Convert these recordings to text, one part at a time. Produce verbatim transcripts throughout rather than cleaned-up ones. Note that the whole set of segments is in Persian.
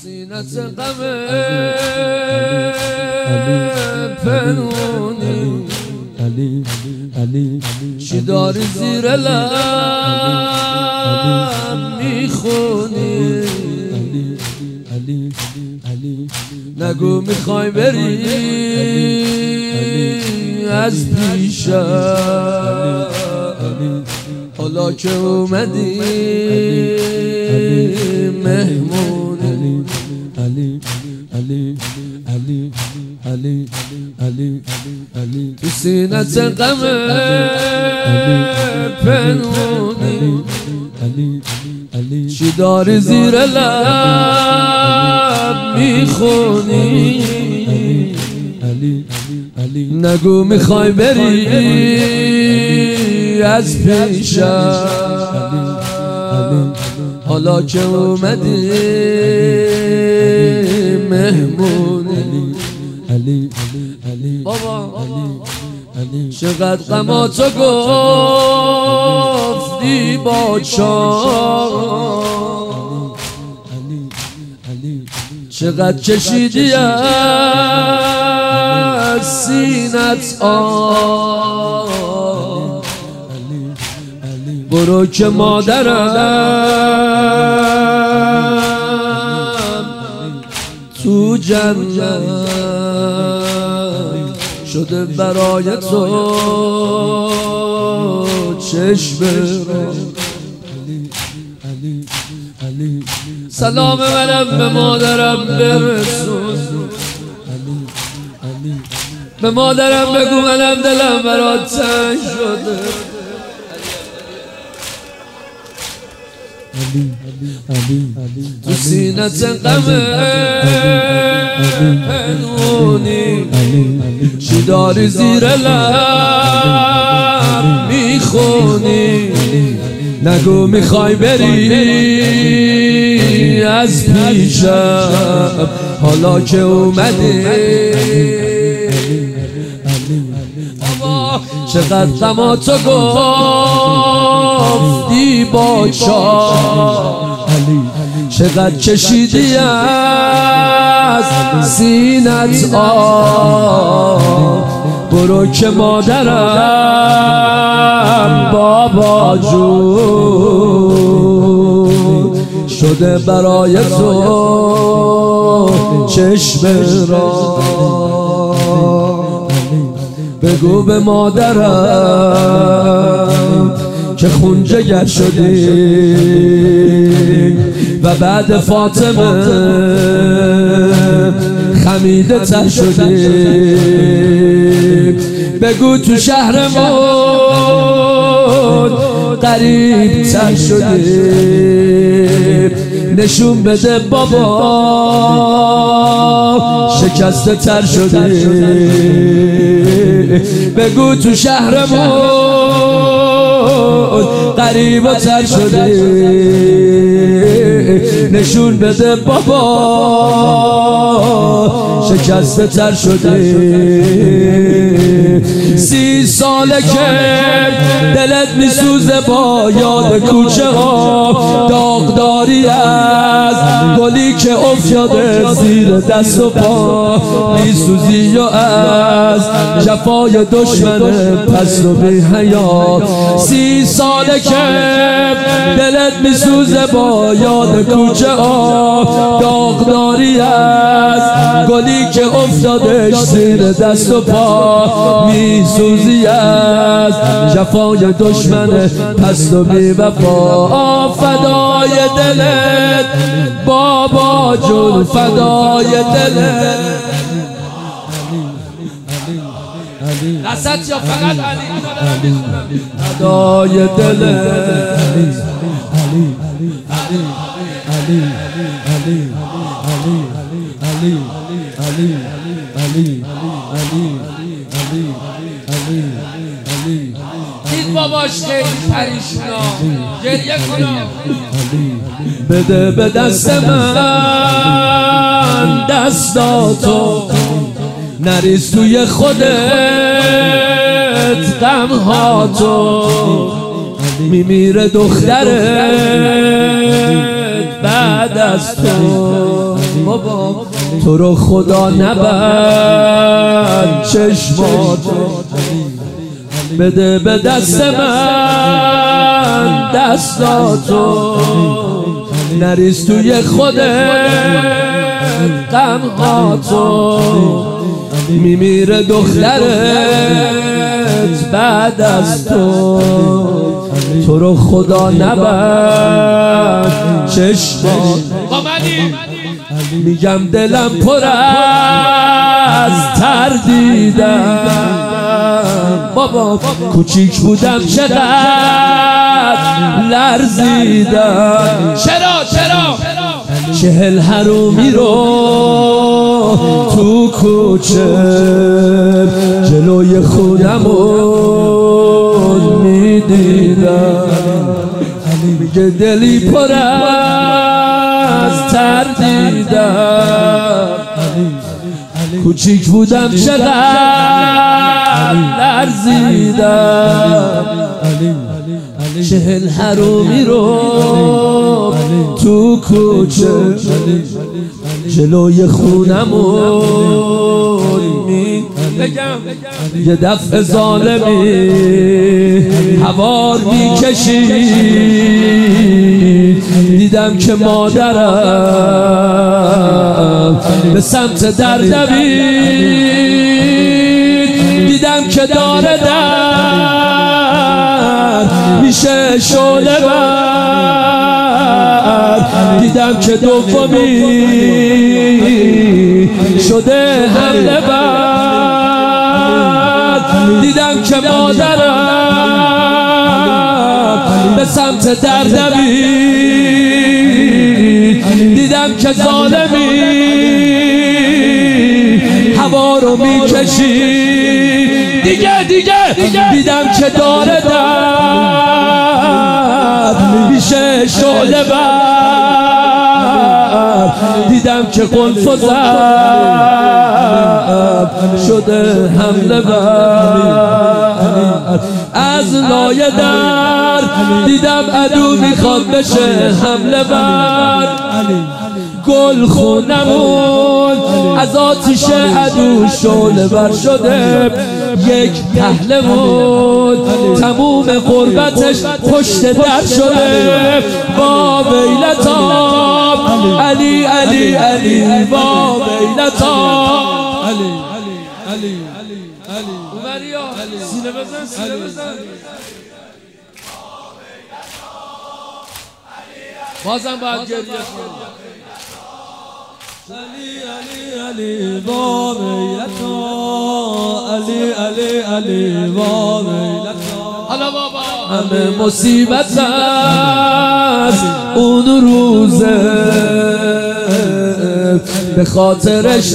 سینت غم پنهونی چی داری زیر لب میخونی؟ نگو میخوای بری از پیشم، حالا که اومدی مهمونی. تو سینت غم پنهونی چی داری زیر لب میخونی؟ نگو میخوای بری از پیشم، حالا که اومدی مهمونی. بابا چقدر غماتو گفتی با چار، چقدر کشیدی از سینت آه. برو که مادرم تو جنت شده برای تو چشم را. سلام منم به مادرم برسون، به مادرم بگو منم دلم برات تنگ شده. تو سینت غم پنهونی چی داری زیر لب میخونی؟ نگو میخوای بری از پیشم، حالا که اومدی. چقدر غماتو گفتی با چار، چقدر کشیدی از سینت آه. برو که مادرم بابا جون شده برای تو چشم را. بگو به مادرم که خون جگر شدی و بعد فاطمه خمیده تر شدی. بگو تو شهرمون غریب تر شدی، نشون بده بابا شکسته تر شدی. بگو تو شهرمون غریب و تر شدی، نشون بده بابا شکسته تر شدی. سی ساله که دلت میسوزه با یاد کوچه ها، داغداری از گلی که افتاده زیر دست و پا، میسوزی و از جفای دشمن پست و بی حیا. سی ساله که دلت میسوزه با یاد کوچه ها، داغداری از گلی که افتادش زیر دست و پا، میسوزی از جفای دشمن پست و بی وفا. فدای دلت بابا جون، فدای دلت. رسد یا فقط علی؟ فدای دلت دید باباش خیلی پریشونا گریه کنم. بده به دست من دستاتو، نریز توی خودت غمهاتو. میمیره دخترت بعد از تو. بابا تو رو خدا نبند چشماتو بده به دست من دستاتو نریز توی خودت غمهاتو میمیره دخترت بعد از تو تو رو خدا نبند چشمات میگم دلم پر از تردیدم بابا کوچیک بودم چقدر لرزیدم چرا چرا چهل حرومی رو تو کوچه جلوی خونمون میدیدم میگه دلی پر از تردیدم کوچیک بودم چقدر لرزیدم چهل حرومی رو تو کوچه جلوی خونمون می یه دفعه ظالمی هوار میکشید دیدم که مادرم به سمت در دوید دیدم که داره در میشه شعله بر دیدم که دومی شده حمله بر دیدم که مادرم به سمت در دوید دیدم که ظالمی هوا رو میکشید دیگه دیگه دیدم که داره در میشه شعله بر دیدم که قلف و زب شده حمله بر از لایه در دیدم عدو میخواد بشه حمله بر گل خونمون از آتیش عدو شعله بر شده یک پهلوان تموم قربتش پشت در شده با ویلتاب علی علی علی با ویلتاب علی علی علی علی سینه بزن سینه بزن بازم باید گریه کنم علی علی علی با ویلتا علی علی علی با ویلتا حالا بابا همه مصیبت از اون روزه به خاطرش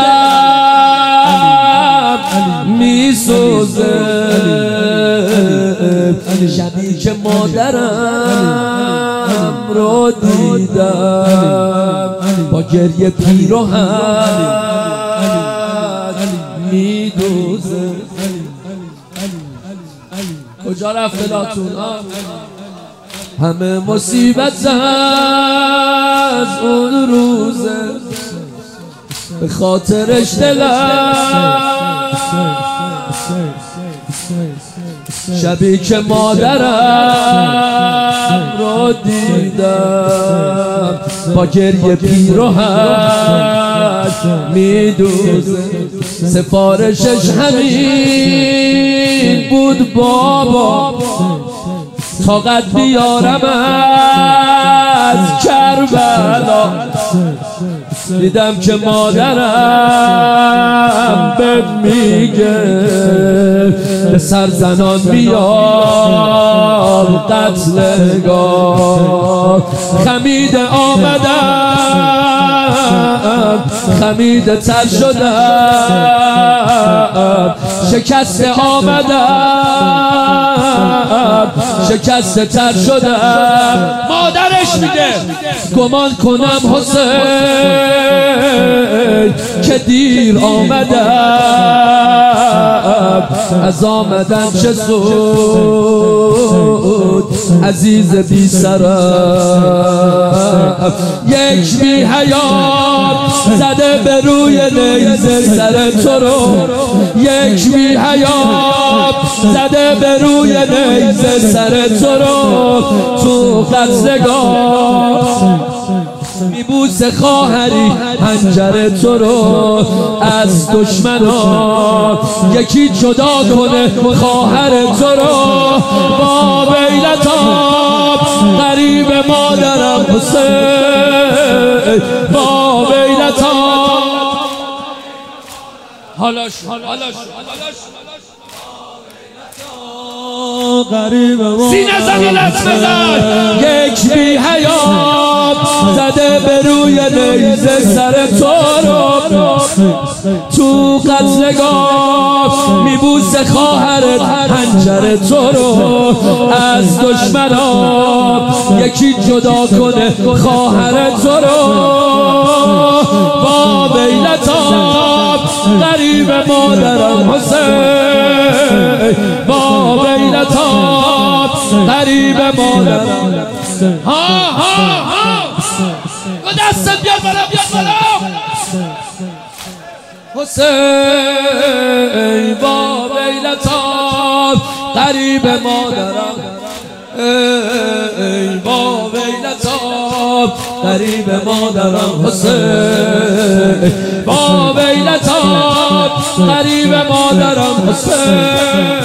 دلم میسوزه شبی که مادرم رو دیدم با گریه پیراهن میدوزه کجا رفت دلاتون همه مصیبت از اون روزه به خاطرش دلم شبی که مادرم رو دیدم با گریه پیراهن میدوزه سفارشش همین بود بابا طاقت بیارم از کربلا دیدم که مادرم به میگه به سرزنان بیار قتلگاه خمیده آمدم خمیده تر شدم شکسته آمدم شکسته تر شدم مادرش میگه گمان کنم حسین که دیر آمدم از آمدن چه سود عزیز بی سرم یک بی حیات زده به روی نیزه سر تو رو یک بی حیات زده به روی نیزه سر تو رو تو قتلگاه میبوسه خواهری حنجر تو رو از دشمنا یکی جدا کنه خواهر تو رو با ویلتاب قریب مادرم حسین با ویلتاب حالاش حالاش قریب سینه زنی دست بزن یک بی حیات زده به روی نیزه سر تو رو تو قتلگاه میبوسه خواهرت حنجر تو رو از دشمنا یکی جدا کنه خواهر تو رو با ویلتاب قریب مادرم حسین با ویلتاب قریب مادرم ها ها ها و دستت بیاد بالا بیاد بالا حسین با ویلتاب قریب مادرم ای با ویلتاب قریب مادرم حسین با ویلتاب قریب مادرم حسین